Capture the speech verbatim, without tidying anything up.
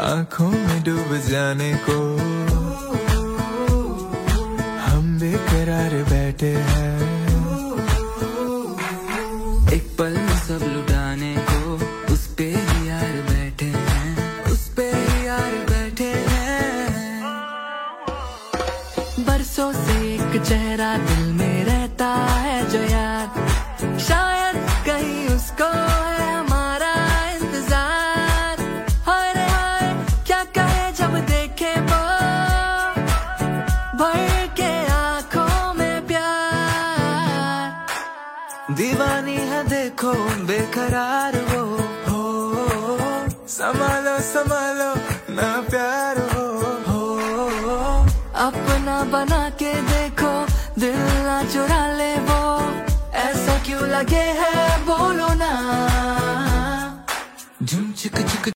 आंखों में डूब जाने को हम बेकरार बैठे हैं। एक पल में सब लुटाने को उस पे ही यार बैठे हैं, उस पे ही यार बैठे हैं। बरसों से एक चेहरा दिल में रहता है जो यार, शायद कहीं उसको है हमारा इंतजार। हाय रे हाय क्या कहे जब देखे वो भर के आंखों में प्यार। दीवानी है देखो बेकरार वो, हो संभालो संभालो ना प्यार हो, हो अपना बना के देखो दिल ना चुरा ले वो। ऐसा क्यों लगे है बोलो ना, झुम चिक चिक